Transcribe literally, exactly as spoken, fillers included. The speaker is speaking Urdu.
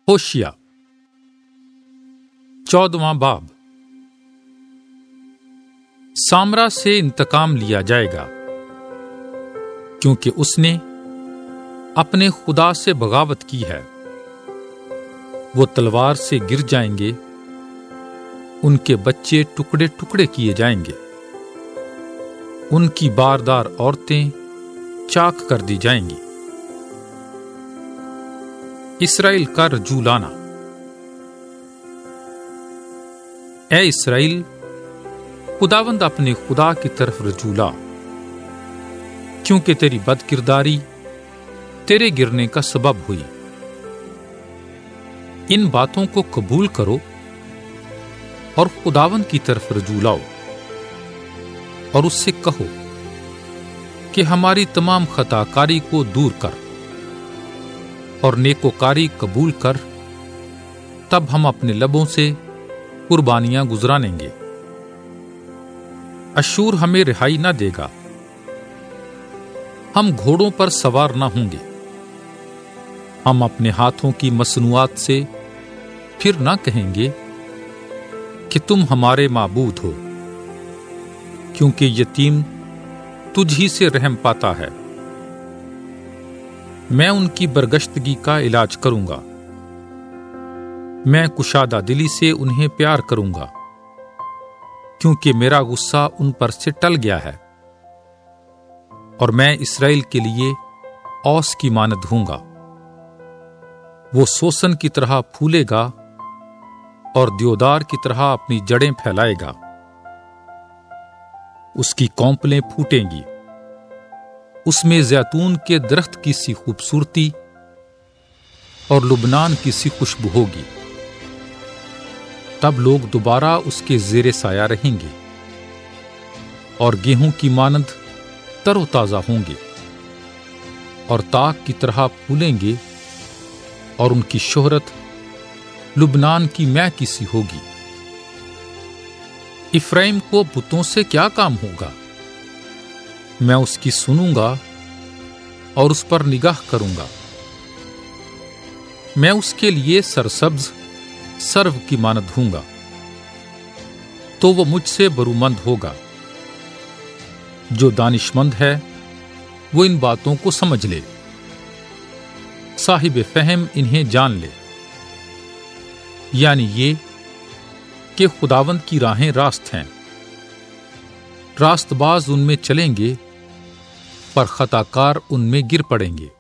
ہوشیہ چودواں باب۔ سامرا سے انتقام لیا جائے گا کیونکہ اس نے اپنے خدا سے بغاوت کی ہے۔ وہ تلوار سے گر جائیں گے، ان کے بچے ٹکڑے ٹکڑے کیے جائیں گے، ان کی باردار عورتیں چاک کر دی جائیں گی۔ اسرائیل کا رجوع لانا۔ اے اسرائیل، خداوند اپنے خدا کی طرف رجوع لا، کیونکہ تیری بد کرداری تیرے گرنے کا سبب ہوئی۔ ان باتوں کو قبول کرو اور خداوند کی طرف رجوع لاؤ، اور اس سے کہو کہ ہماری تمام خطا کاری کو دور کر اور نیکوکاری قبول کر، تب ہم اپنے لبوں سے قربانیاں گزرانیں گے۔ اشور ہمیں رہائی نہ دے گا، ہم گھوڑوں پر سوار نہ ہوں گے۔ ہم اپنے ہاتھوں کی مصنوعات سے پھر نہ کہیں گے کہ تم ہمارے معبود ہو، کیونکہ یتیم تجھ ہی سے رحم پاتا ہے۔ میں ان کی برگشتگی کا علاج کروں گا، میں کشادہ دلی سے انہیں پیار کروں گا، کیونکہ میرا غصہ ان پر سے ٹل گیا ہے، اور میں اسرائیل کے لیے اوس کی مانند ہوں گا۔ وہ سوسن کی طرح پھولے گا اور دیودار کی طرح اپنی جڑیں پھیلائے گا۔ اس کی کونپلیں پھوٹیں گی، اس میں زیتون کے درخت کی سی خوبصورتی اور لبنان کی سی خوشبو ہوگی۔ تب لوگ دوبارہ اس کے زیر سایہ رہیں گے اور گیہوں کی مانند تر و تازہ ہوں گے، اور تاک کی طرح پھولیں گے، اور ان کی شہرت لبنان کی مے کی سی ہوگی۔ افرایم کو بتوں سے کیا کام ہوگا؟ میں اس کی سنوں گا اور اس پر نگاہ کروں گا۔ میں اس کے لیے سرسبز سرو کی مانند ہوں گا، تو وہ مجھ سے برومند ہوگا۔ جو دانشمند ہے وہ ان باتوں کو سمجھ لے، صاحب فہم انہیں جان لے، یعنی یہ کہ خداوند کی راہیں راست ہیں۔ راست باز ان میں چلیں گے، پر خطا کار ان میں گر پڑیں گے۔